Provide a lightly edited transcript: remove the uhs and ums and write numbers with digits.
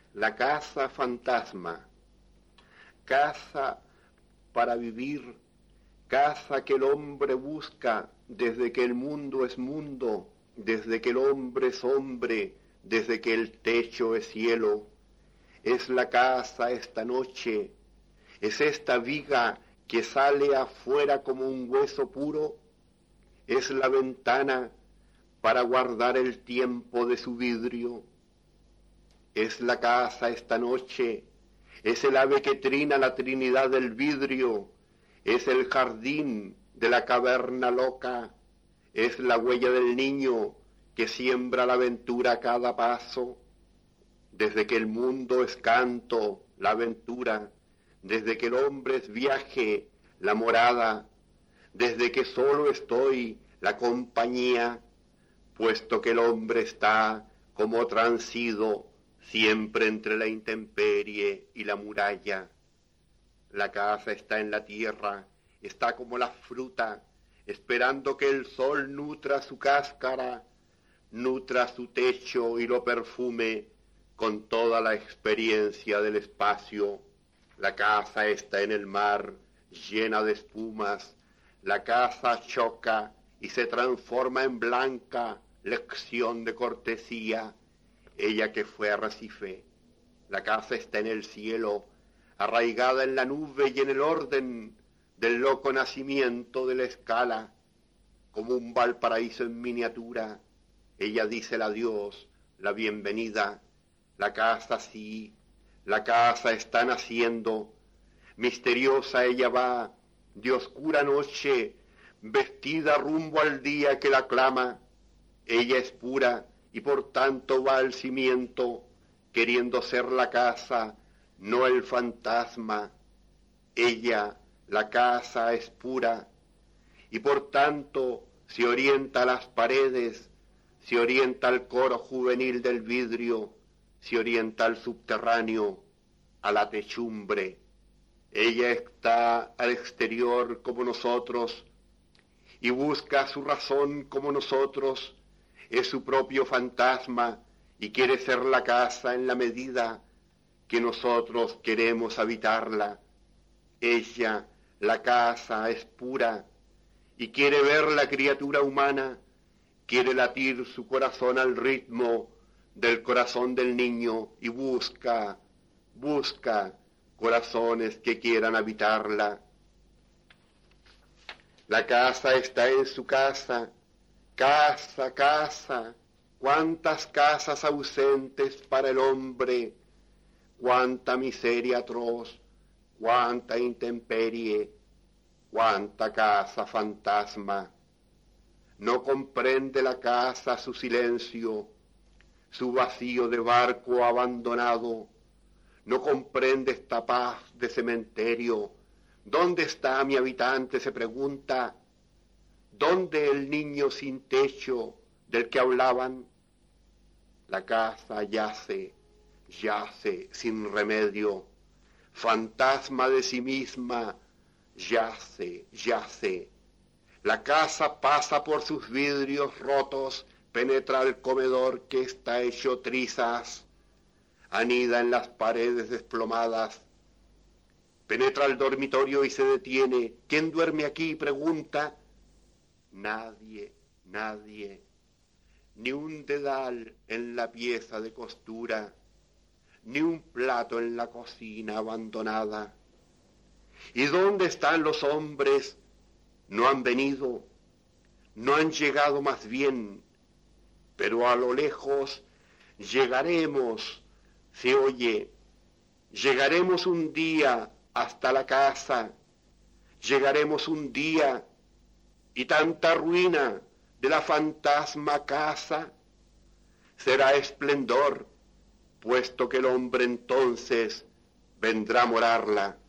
La casa fantasma, casa para vivir, casa que el hombre busca desde que el mundo es mundo, desde que el hombre es hombre, desde que el techo es cielo. Es la casa esta noche, es esta viga que sale afuera como un hueso puro, es la ventana para guardar el tiempo de su vidrio. Es la casa esta noche, es el ave que trina la trinidad del vidrio, es el jardín de la caverna loca, es la huella del niño que siembra la aventura a cada paso. Desde que el mundo es canto, la aventura, desde que el hombre es viaje, la morada, desde que solo estoy, la compañía, puesto que el hombre está como transido siempre entre la intemperie y la muralla. La casa está en la tierra, está como la fruta, esperando que el sol nutra su cáscara, nutra su techo y lo perfume con toda la experiencia del espacio. La casa está en el mar, llena de espumas, la casa choca y se transforma en blanca lección de cortesía, ella que fue arrecife. La casa está en el cielo, arraigada en la nube y en el orden del loco nacimiento de la escala, como un Valparaíso en miniatura. Ella dice el adiós, la bienvenida. La casa sí, la casa está naciendo, misteriosa ella va, de oscura noche, vestida rumbo al día que la clama. Ella es pura y por tanto va al cimiento, queriendo ser la casa, no el fantasma. Ella, la casa, es pura y por tanto se orienta a las paredes, se orienta al coro juvenil del vidrio, se orienta al subterráneo, a la techumbre. Ella está al exterior como nosotros y busca su razón como nosotros, es su propio fantasma y quiere ser la casa en la medida que nosotros queremos habitarla. Ella, la casa, es pura y quiere ver la criatura humana, quiere latir su corazón al ritmo del corazón del niño y busca corazones que quieran habitarla. La casa está en su casa, casa, cuántas casas ausentes para el hombre, cuánta miseria atroz, cuánta intemperie, cuánta casa fantasma. No comprende la casa su silencio, su vacío de barco abandonado, no comprende esta paz de cementerio. ¿Dónde está mi habitante?, se pregunta. ¿Dónde el niño sin techo del que hablaban? La casa yace sin remedio, fantasma de sí misma, yace. La casa pasa por sus vidrios rotos, penetra el comedor que está hecho trizas, anida en las paredes desplomadas, penetra el dormitorio y se detiene. ¿Quién duerme aquí?, pregunta. Nadie, ni un dedal en la pieza de costura, ni un plato en la cocina abandonada. ¿Y dónde están los hombres? No han venido, no han llegado más bien, pero a lo lejos llegaremos, se oye, llegaremos un día hasta la casa, llegaremos un día y tanta ruina de la fantasma casa será esplendor, puesto que el hombre entonces vendrá a morarla.